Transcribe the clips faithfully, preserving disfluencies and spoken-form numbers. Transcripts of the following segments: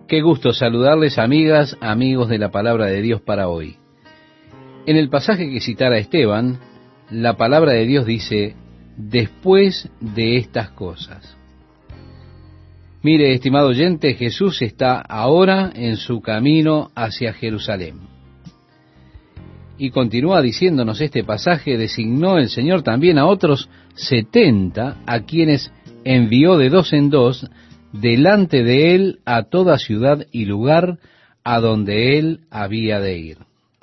Qué gusto saludarles, amigas, amigos de la palabra de Dios para hoy. En el pasaje que citara Esteban, la palabra de Dios dice, después de estas cosas. Mire, estimado oyente, Jesús está ahora en su camino hacia Jerusalén. Y continúa diciéndonos este pasaje, designó el Señor también a otros setenta, a quienes envió de dos en dos, delante de él a toda ciudad y lugar a donde él había de ir.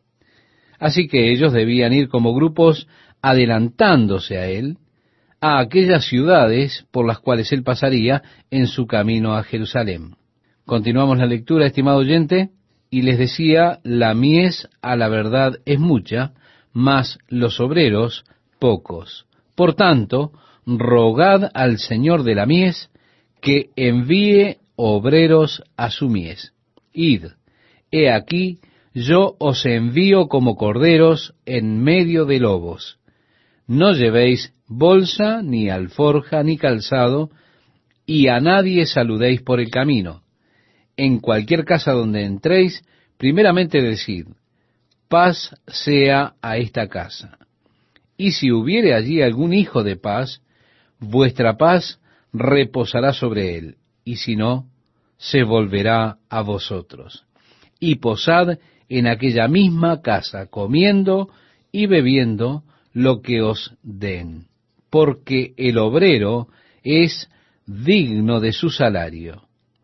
Así que ellos debían ir como grupos adelantándose a él, a aquellas ciudades por las cuales él pasaría en su camino a Jerusalén. Continuamos la lectura, estimado oyente, y les decía, la mies a la verdad es mucha, mas los obreros pocos. Por tanto, rogad al Señor de la mies que envíe obreros a su mies. Id, he aquí, yo os envío como corderos en medio de lobos. No llevéis bolsa, ni alforja, ni calzado, y a nadie saludéis por el camino. En cualquier casa donde entréis, primeramente decid, paz sea a esta casa. Y si hubiere allí algún hijo de paz, vuestra paz reposará sobre él, y si no, se volverá a vosotros. Y posad en aquella misma casa, comiendo y bebiendo lo que os den, porque el obrero es digno de su salario.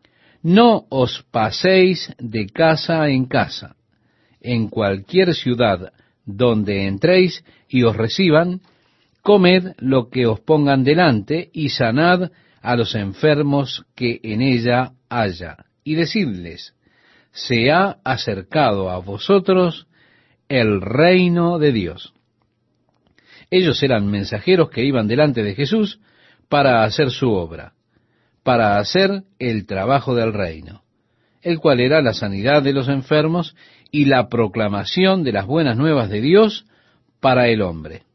No os paséis de casa en casa. En cualquier ciudad donde entréis y os reciban, comed lo que os pongan delante y sanad a los enfermos que en ella haya, y decidles, se ha acercado a vosotros el reino de Dios. Ellos eran mensajeros que iban delante de Jesús para hacer su obra, para hacer el trabajo del reino, el cual era la sanidad de los enfermos y la proclamación de las buenas nuevas de Dios para el hombre.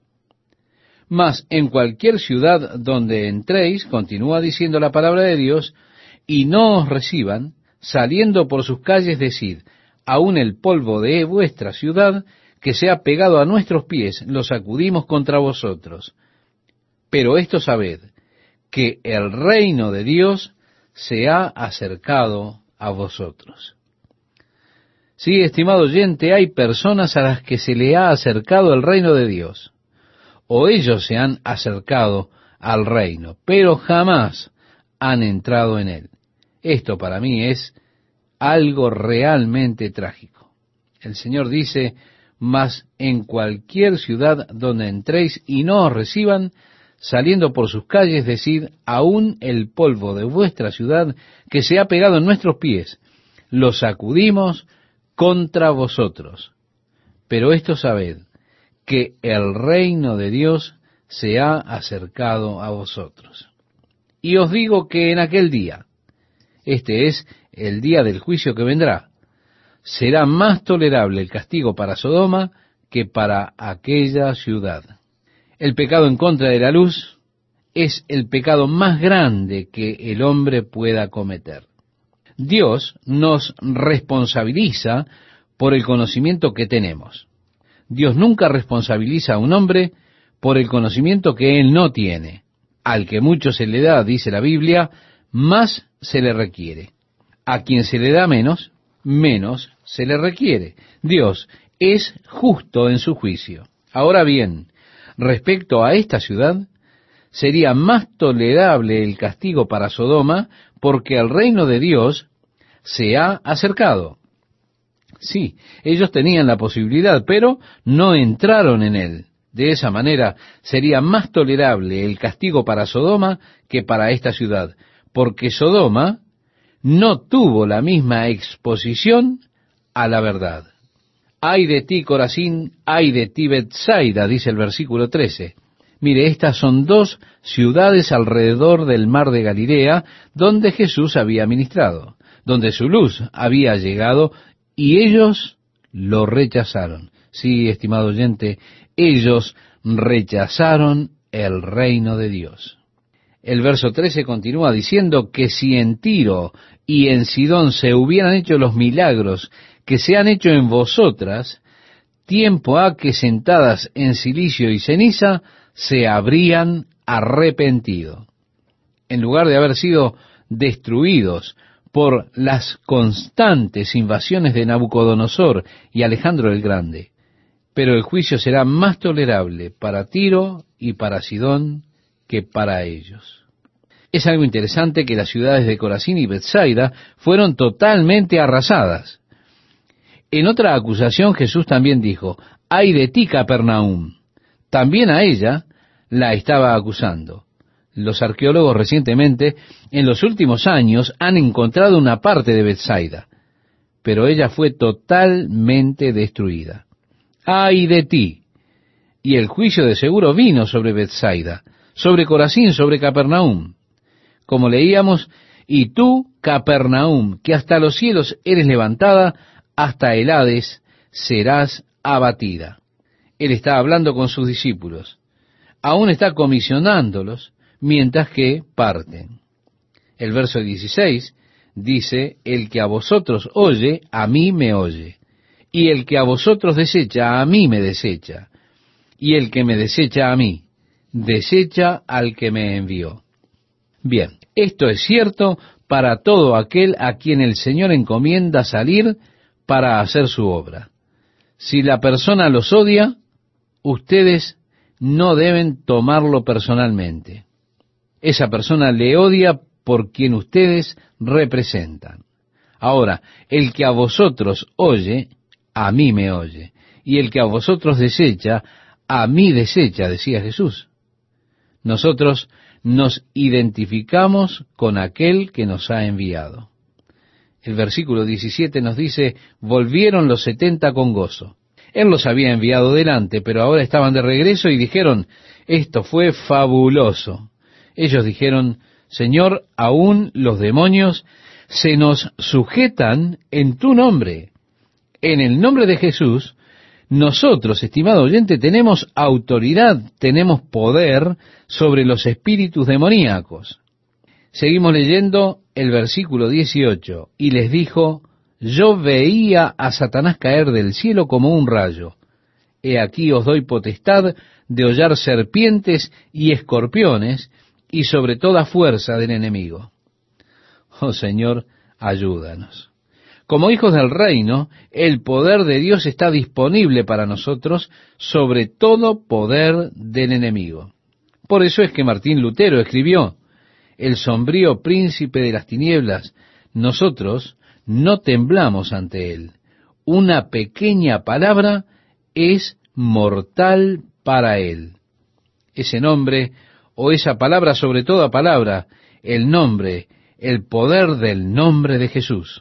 Mas en cualquier ciudad donde entréis, continúa diciendo la palabra de Dios, y no os reciban, saliendo por sus calles decid, aun el polvo de vuestra ciudad, que se ha pegado a nuestros pies, lo sacudimos contra vosotros. Pero esto sabed, que el reino de Dios se ha acercado a vosotros. Sí, estimado oyente, hay personas a las que se le ha acercado el reino de Dios, o ellos se han acercado al reino, pero jamás han entrado en él. Esto para mí es algo realmente trágico. El Señor dice, mas en cualquier ciudad donde entréis y no os reciban, saliendo por sus calles, decid, aún el polvo de vuestra ciudad que se ha pegado en nuestros pies, lo sacudimos contra vosotros. Pero esto sabed, que el reino de Dios se ha acercado a vosotros. Y os digo que en aquel día, este es el día del juicio que vendrá, será más tolerable el castigo para Sodoma que para aquella ciudad. El pecado en contra de la luz es el pecado más grande que el hombre pueda cometer. Dios nos responsabiliza por el conocimiento que tenemos. Dios nunca responsabiliza a un hombre por el conocimiento que él no tiene. Al que mucho se le da, dice la Biblia, más se le requiere. A quien se le da menos, menos se le requiere. Dios es justo en su juicio. Ahora bien, respecto a esta ciudad, sería más tolerable el castigo para Sodoma porque el reino de Dios se ha acercado. Sí, ellos tenían la posibilidad, pero no entraron en él. De esa manera sería más tolerable el castigo para Sodoma que para esta ciudad, porque Sodoma no tuvo la misma exposición a la verdad. Ay de ti, Corazín, ay de ti, Betsaida, dice el versículo trece. Mire, estas son dos ciudades alrededor del mar de Galilea, donde Jesús había ministrado, donde su luz había llegado, y ellos lo rechazaron. Sí, estimado oyente, ellos rechazaron el reino de Dios. El verso trece continúa diciendo que si en Tiro y en Sidón se hubieran hecho los milagros que se han hecho en vosotras, tiempo ha que sentadas en cilicio y ceniza se habrían arrepentido. En lugar de haber sido destruidos por las constantes invasiones de Nabucodonosor y Alejandro el Grande, pero el juicio será más tolerable para Tiro y para Sidón que para ellos. Es algo interesante que las ciudades de Corazín y Betsaida fueron totalmente arrasadas. En otra acusación Jesús también dijo, ay de ti, Capernaum. También a ella la estaba acusando. Los arqueólogos recientemente, en los últimos años, han encontrado una parte de Betsaida, pero ella fue totalmente destruida. ¡Ay de ti! Y el juicio de seguro vino sobre Betsaida, sobre Corazín, sobre Capernaum. Como leíamos, y tú, Capernaum, que hasta los cielos eres levantada, hasta el Hades serás abatida. Él está hablando con sus discípulos. Aún está comisionándolos mientras que parten. El verso dieciséis dice, el que a vosotros oye, a mí me oye. Y el que a vosotros desecha, a mí me desecha. Y el que me desecha a mí, desecha al que me envió. Bien, esto es cierto para todo aquel a quien el Señor encomienda salir para hacer su obra. Si la persona los odia, ustedes no deben tomarlo personalmente. Esa persona le odia por quien ustedes representan. Ahora, el que a vosotros oye, a mí me oye. Y el que a vosotros desecha, a mí desecha, decía Jesús. Nosotros nos identificamos con aquel que nos ha enviado. El versículo diecisiete nos dice, volvieron los setenta con gozo. Él los había enviado delante, pero ahora estaban de regreso y dijeron, esto fue fabuloso. Ellos dijeron, Señor, aún los demonios se nos sujetan en tu nombre. En el nombre de Jesús, nosotros, estimado oyente, tenemos autoridad, tenemos poder sobre los espíritus demoníacos. Seguimos leyendo el versículo dieciocho, y les dijo, yo veía a Satanás caer del cielo como un rayo. He aquí os doy potestad de hollar serpientes y escorpiones, y sobre toda fuerza del enemigo. Oh Señor, ayúdanos. Como hijos del reino, el poder de Dios está disponible para nosotros sobre todo poder del enemigo. Por eso es que Martín Lutero escribió, el sombrío príncipe de las tinieblas, nosotros no temblamos ante él. Una pequeña palabra es mortal para él. Ese nombre, o esa palabra sobre toda palabra, el nombre, el poder del nombre de Jesús.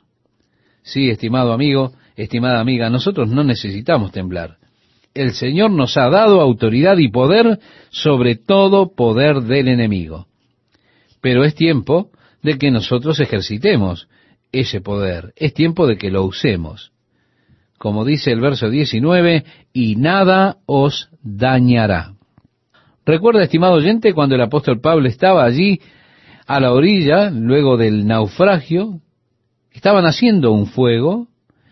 Sí, estimado amigo, estimada amiga, nosotros no necesitamos temblar. El Señor nos ha dado autoridad y poder sobre todo poder del enemigo. Pero es tiempo de que nosotros ejercitemos ese poder. Es tiempo de que lo usemos. Como dice el verso diecinueve, y nada os dañará. Recuerda, estimado oyente, cuando el apóstol Pablo estaba allí a la orilla, luego del naufragio, estaban haciendo un fuego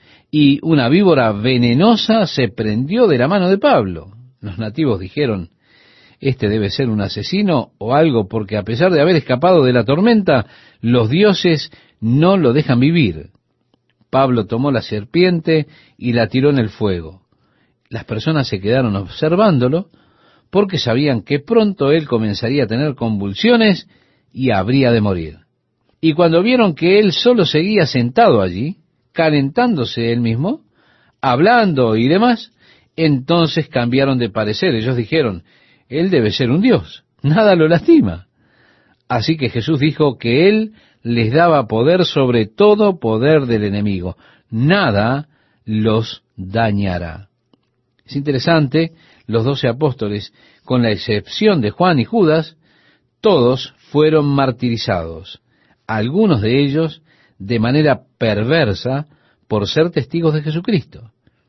y una víbora venenosa se prendió de la mano de Pablo. Los nativos dijeron, este debe ser un asesino o algo, porque a pesar de haber escapado de la tormenta, los dioses no lo dejan vivir. Pablo tomó la serpiente y la tiró en el fuego. Las personas se quedaron observándolo, porque sabían que pronto él comenzaría a tener convulsiones y habría de morir. Y cuando vieron que él solo seguía sentado allí, calentándose él mismo, hablando y demás, entonces cambiaron de parecer. Ellos dijeron, él debe ser un dios, nada lo lastima. Así que Jesús dijo que él les daba poder sobre todo poder del enemigo. Nada los dañará. Es interesante, los doce apóstoles, con la excepción de Juan y Judas, todos fueron martirizados, algunos de ellos de manera perversa por ser testigos de Jesucristo,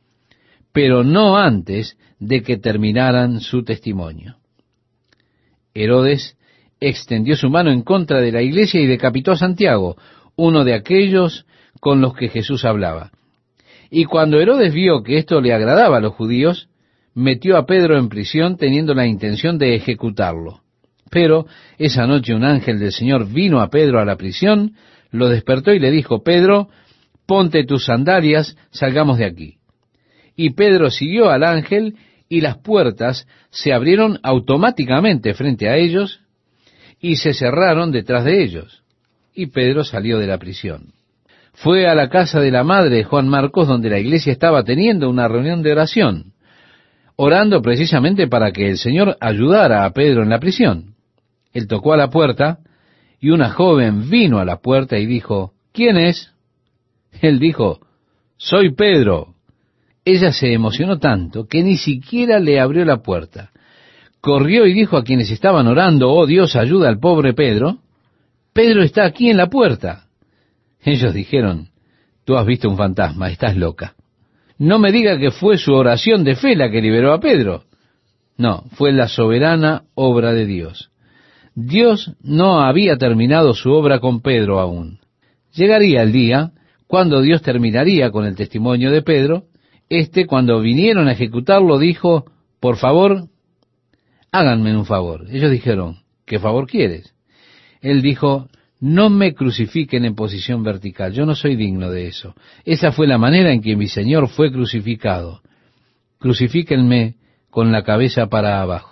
pero no antes de que terminaran su testimonio. Herodes extendió su mano en contra de la iglesia y decapitó a Santiago, uno de aquellos con los que Jesús hablaba. Y cuando Herodes vio que esto le agradaba a los judíos, metió a Pedro en prisión teniendo la intención de ejecutarlo. Pero esa noche un ángel del Señor vino a Pedro a la prisión, lo despertó y le dijo: Pedro, ponte tus sandalias, salgamos de aquí. Y Pedro siguió al ángel, y las puertas se abrieron automáticamente frente a ellos, y se cerraron detrás de ellos. Y Pedro salió de la prisión. Fue a la casa de la madre de Juan Marcos, donde la iglesia estaba teniendo una reunión de oración, orando precisamente para que el Señor ayudara a Pedro en la prisión. Él tocó a la puerta, y una joven vino a la puerta y dijo: ¿Quién es? Él dijo: soy Pedro. Ella se emocionó tanto que ni siquiera le abrió la puerta. Corrió y dijo a quienes estaban orando: oh Dios, ayuda al pobre Pedro. Pedro está aquí en la puerta. Ellos dijeron: tú has visto un fantasma, estás loca. No me diga que fue su oración de fe la que liberó a Pedro. No, fue la soberana obra de Dios. Dios no había terminado su obra con Pedro aún. Llegaría el día cuando Dios terminaría con el testimonio de Pedro. Este, cuando vinieron a ejecutarlo, dijo: por favor, háganme un favor. Ellos dijeron: ¿qué favor quieres? Él dijo: no me crucifiquen en posición vertical, yo no soy digno de eso. Esa fue la manera en que mi Señor fue crucificado. Crucifíquenme con la cabeza para abajo.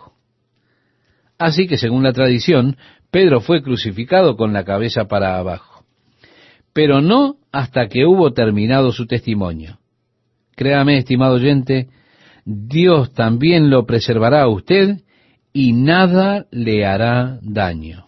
Así que, según la tradición, Pedro fue crucificado con la cabeza para abajo. Pero no hasta que hubo terminado su testimonio. Créame, estimado oyente, Dios también lo preservará a usted y nada le hará daño.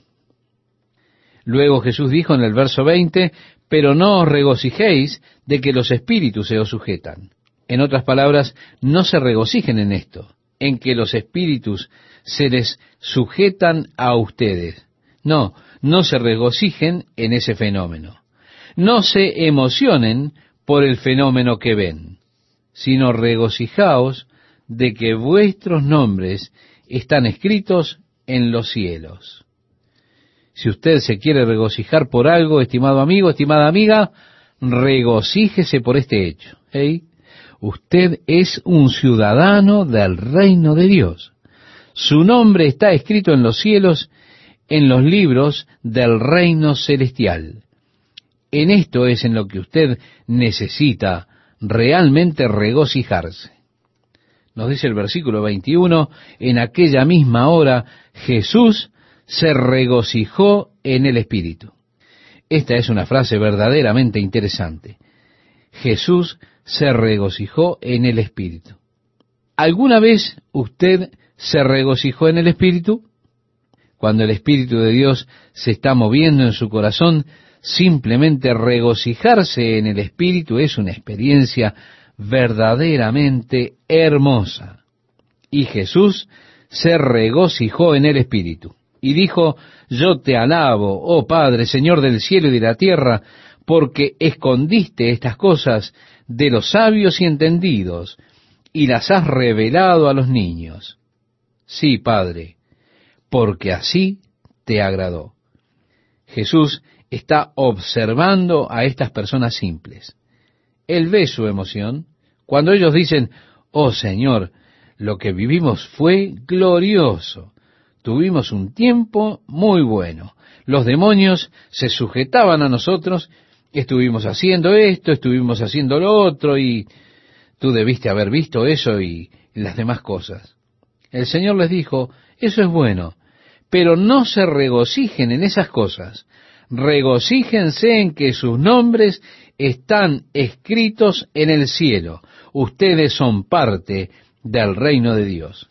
Luego Jesús dijo en el verso veinte: pero no os regocijéis de que los espíritus se os sujetan. En otras palabras, no se regocijen en esto, en que los espíritus se les sujetan a ustedes. No, no se regocijen en ese fenómeno. No se emocionen por el fenómeno que ven, sino regocijaos de que vuestros nombres están escritos en los cielos. Si usted se quiere regocijar por algo, estimado amigo, estimada amiga, regocíjese por este hecho. ¿Eh? Usted es un ciudadano del reino de Dios. Su nombre está escrito en los cielos, en los libros del reino celestial. En esto es en lo que usted necesita realmente regocijarse. Nos dice el versículo veintiuno: en aquella misma hora Jesús se regocijó en el Espíritu. Esta es una frase verdaderamente interesante. Jesús se regocijó en el Espíritu. ¿Alguna vez usted se regocijó en el Espíritu? Cuando el Espíritu de Dios se está moviendo en su corazón, simplemente regocijarse en el Espíritu es una experiencia verdaderamente hermosa. Y Jesús se regocijó en el Espíritu y dijo: yo te alabo, oh Padre, Señor del cielo y de la tierra, porque escondiste estas cosas de los sabios y entendidos y las has revelado a los niños. Sí, Padre, porque así te agradó. Jesús está observando a estas personas simples. Él ve su emoción cuando ellos dicen: oh Señor, lo que vivimos fue glorioso. Tuvimos un tiempo muy bueno. Los demonios se sujetaban a nosotros, estuvimos haciendo esto, estuvimos haciendo lo otro, y tú debiste haber visto eso y las demás cosas. El Señor les dijo: eso es bueno, pero no se regocijen en esas cosas. Regocíjense en que sus nombres están escritos en el cielo. Ustedes son parte del reino de Dios.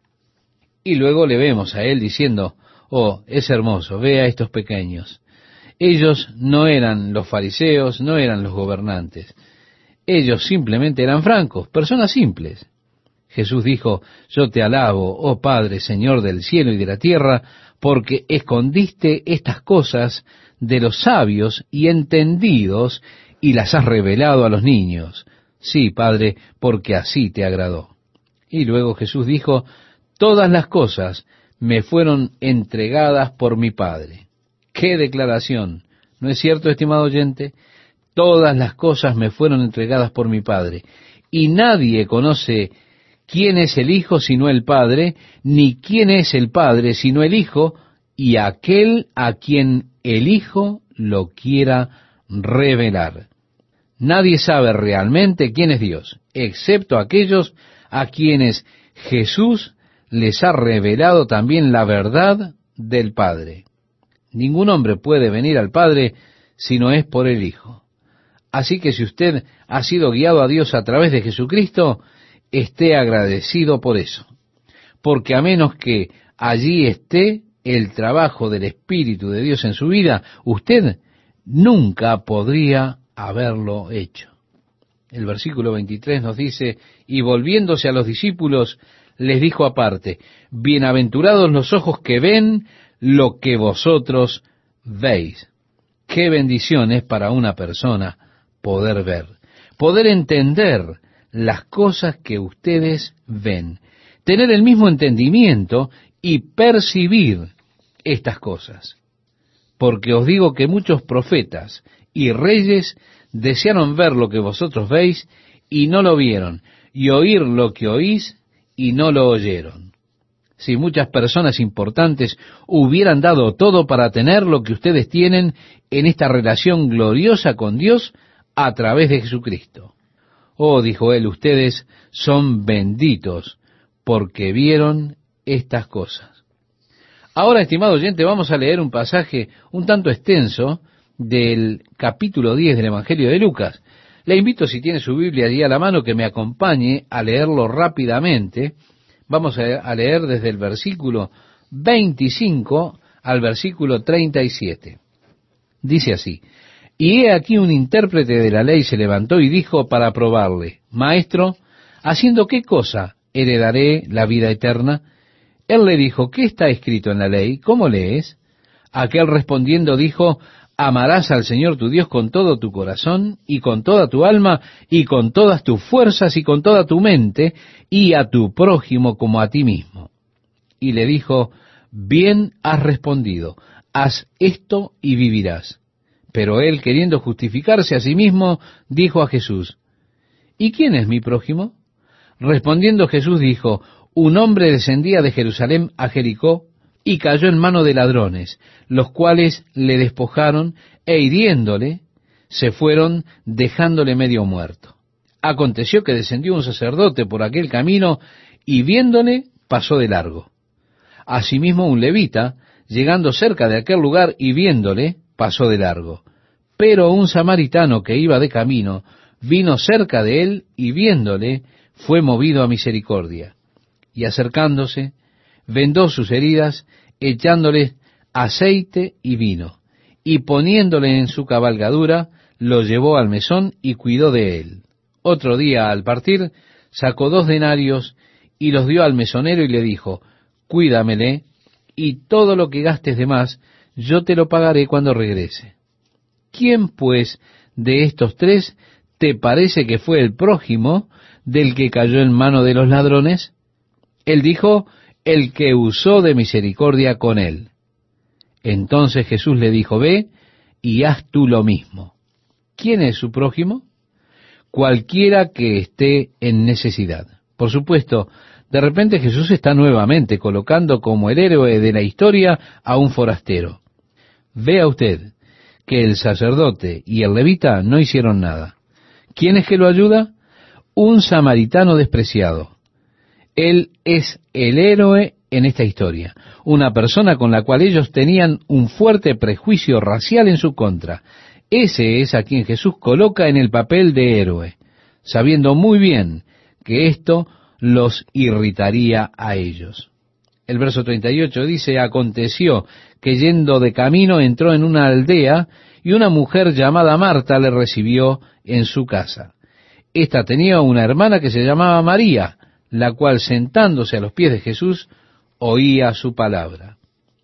Y luego le vemos a él diciendo: oh, es hermoso, ve a estos pequeños. Ellos no eran los fariseos, no eran los gobernantes. Ellos simplemente eran francos, personas simples. Jesús dijo: yo te alabo, oh Padre, Señor del cielo y de la tierra, porque escondiste estas cosas de los sabios y entendidos y las has revelado a los niños. Sí, Padre, porque así te agradó. Y luego Jesús dijo: todas las cosas me fueron entregadas por mi Padre. ¡Qué declaración! ¿No es cierto, estimado oyente? Todas las cosas me fueron entregadas por mi Padre. Y nadie conoce quién es el Hijo sino el Padre, ni quién es el Padre sino el Hijo, y aquel a quien el Hijo lo quiera revelar. Nadie sabe realmente quién es Dios, excepto aquellos a quienes Jesús les ha revelado también la verdad del Padre. Ningún hombre puede venir al Padre si no es por el Hijo. Así que si usted ha sido guiado a Dios a través de Jesucristo, esté agradecido por eso. Porque a menos que allí esté el trabajo del Espíritu de Dios en su vida, usted nunca podría haberlo hecho. El versículo veintitrés nos dice, y volviéndose a los discípulos, les dijo aparte, bienaventurados los ojos que ven lo que vosotros veis. Qué bendición es para una persona poder ver, poder entender las cosas que ustedes ven, tener el mismo entendimiento y percibir estas cosas. Porque os digo que muchos profetas y reyes desearon ver lo que vosotros veis y no lo vieron, y oír lo que oís y no lo oyeron. Si muchas personas importantes hubieran dado todo para tener lo que ustedes tienen en esta relación gloriosa con Dios a través de Jesucristo. Oh, dijo él, ustedes son benditos porque vieron estas cosas. Ahora, estimado oyente, vamos a leer un pasaje un tanto extenso del capítulo diez del Evangelio de Lucas. Le invito, si tiene su Biblia allí a la mano, que me acompañe a leerlo rápidamente. Vamos a leer desde el versículo veinticinco al versículo treinta y siete. Dice así, y he aquí un intérprete de la ley se levantó y dijo para probarle, Maestro, ¿haciendo qué cosa heredaré la vida eterna? Él le dijo, ¿qué está escrito en la ley? ¿Cómo lees? Aquel respondiendo dijo, amarás al Señor tu Dios con todo tu corazón, y con toda tu alma, y con todas tus fuerzas, y con toda tu mente, y a tu prójimo como a ti mismo. Y le dijo, bien has respondido, haz esto y vivirás. Pero él, queriendo justificarse a sí mismo, dijo a Jesús, ¿y quién es mi prójimo? Respondiendo Jesús dijo, un hombre descendía de Jerusalén a Jericó, y cayó en mano de ladrones, los cuales le despojaron, e hiriéndole, se fueron dejándole medio muerto. Aconteció que descendió un sacerdote por aquel camino, y viéndole, pasó de largo. Asimismo un levita, llegando cerca de aquel lugar y viéndole, pasó de largo. Pero un samaritano que iba de camino, vino cerca de él, y viéndole, fue movido a misericordia. Y acercándose, vendó sus heridas, echándole aceite y vino, y poniéndole en su cabalgadura, lo llevó al mesón y cuidó de él. Otro día, al partir, sacó dos denarios y los dio al mesonero y le dijo, cuídamele, y todo lo que gastes de más, yo te lo pagaré cuando regrese. ¿Quién, pues, de estos tres te parece que fue el prójimo del que cayó en mano de los ladrones? Él dijo, el que usó de misericordia con él. Entonces Jesús le dijo, ve y haz tú lo mismo. ¿Quién es su prójimo? Cualquiera que esté en necesidad. Por supuesto, de repente Jesús está nuevamente colocando como el héroe de la historia a un forastero. Vea usted que el sacerdote y el levita no hicieron nada. ¿Quién es que lo ayuda? Un samaritano despreciado. Él es el héroe en esta historia, una persona con la cual ellos tenían un fuerte prejuicio racial en su contra. Ese es a quien Jesús coloca en el papel de héroe, sabiendo muy bien que esto los irritaría a ellos. El verso treinta y ocho dice, aconteció que yendo de camino entró en una aldea y una mujer llamada Marta le recibió en su casa. Esta tenía una hermana que se llamaba María, la cual sentándose a los pies de Jesús, oía su palabra.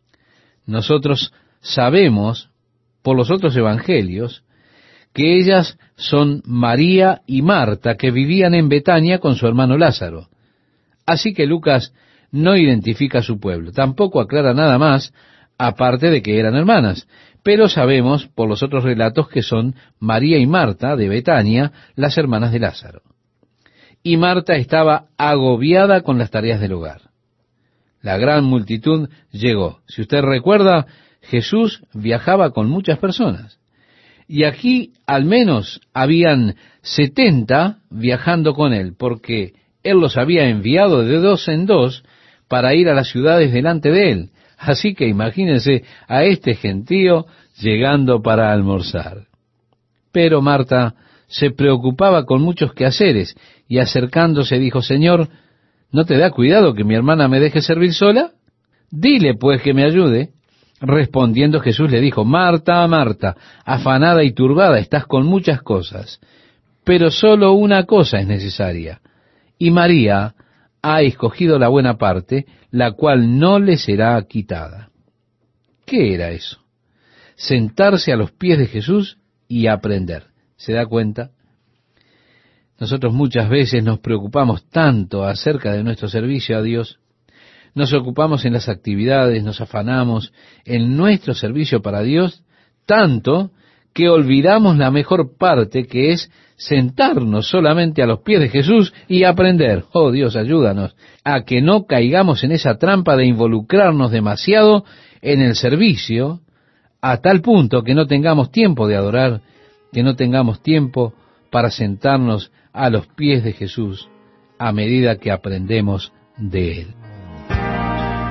Nosotros sabemos, por los otros evangelios, que ellas son María y Marta, que vivían en Betania con su hermano Lázaro. Así que Lucas no identifica a su pueblo, tampoco aclara nada más, aparte de que eran hermanas, pero sabemos por los otros relatos que son María y Marta de Betania, las hermanas de Lázaro. Y Marta estaba agobiada con las tareas del hogar. La gran multitud llegó. Si usted recuerda, Jesús viajaba con muchas personas. Y aquí al menos habían setenta viajando con él, porque él los había enviado de dos en dos para ir a las ciudades delante de él. Así que imagínense a este gentío llegando para almorzar. Pero Marta se preocupaba con muchos quehaceres y acercándose dijo, Señor, ¿no te da cuidado que mi hermana me deje servir sola? Dile pues que me ayude. Respondiendo Jesús le dijo, Marta, Marta, afanada y turbada estás con muchas cosas, pero solo una cosa es necesaria, y María ha escogido la buena parte, la cual no le será quitada. ¿Qué era eso? Sentarse a los pies de Jesús y aprender. ¿Se da cuenta? Nosotros muchas veces nos preocupamos tanto acerca de nuestro servicio a Dios, nos ocupamos en las actividades, nos afanamos en nuestro servicio para Dios, tanto que olvidamos la mejor parte, que es sentarnos solamente a los pies de Jesús y aprender. Oh Dios, ayúdanos a que no caigamos en esa trampa de involucrarnos demasiado en el servicio, a tal punto que no tengamos tiempo de adorar, que no tengamos tiempo para sentarnos a los pies de Jesús a medida que aprendemos de Él.